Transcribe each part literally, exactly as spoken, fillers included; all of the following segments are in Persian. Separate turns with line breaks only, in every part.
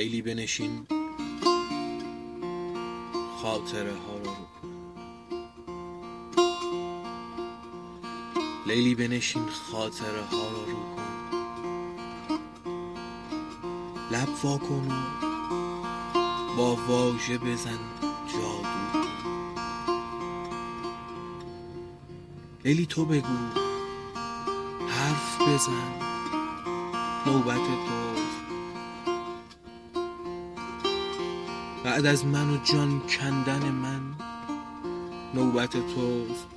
لیلی بنشین خاطره ها رو رو کن. لیلی بنشین خاطره ها رو رو کن. لب وا کن و با واژه بزن جادو کن. لیلی تو بگو، حرف بزن، نوبت توست. بعد از من و جان کندن من نوبت توست.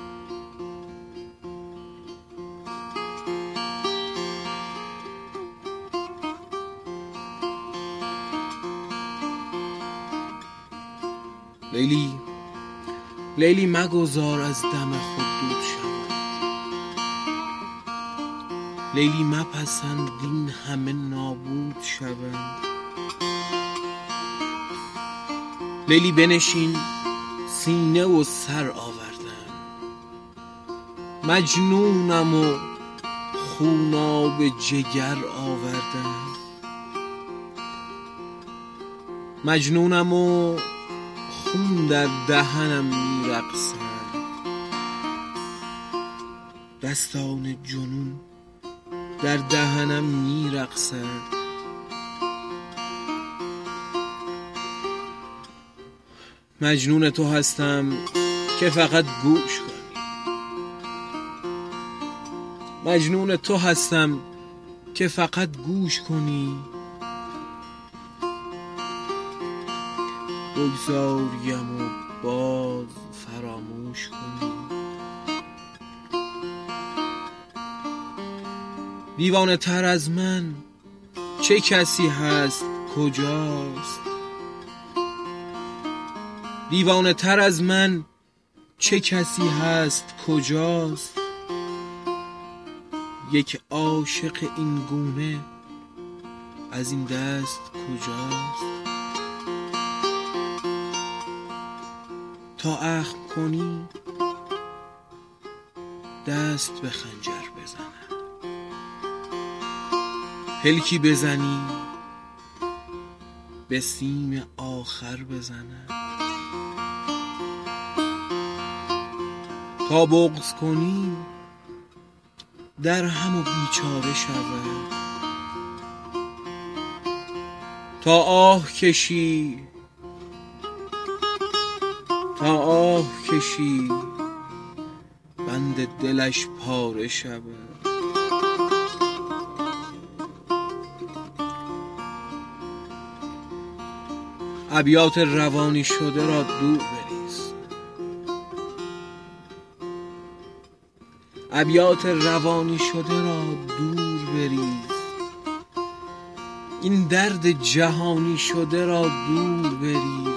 لیلی لیلی مگذار از دم خود دود شود. لیلی مپسند این همه نابود شوند. لیلی بنشین سینه و سر آوردم. مجنونم و خوناب جگر آوردم. مجنونم و خون در دهنم میرقصد. دستان جنون در دهنم میرقصد. مجنون تو هستم که فقط گوش کنی. مجنون تو هستم که فقط گوش کنی. بگذاریم و باز فراموش کنی. دیوانه تر از من چه کسی هست کجاست؟ دیوانه تر از من چه کسی هست کجاست؟ یک عاشق این گونه از این دست کجاست؟ تا اخم کنی دست به خنجر بزنم. پلکی بزنی به سیم آخر بزنم. تا بغض کنی در هم و بیچاره شود. تا آه کشی تا آه کشی بند دلش پاره شود. ابیات روانی شده را دور بریز. ابیات روانی شده را دور بریز. این درد جهانی شده را دور بریز.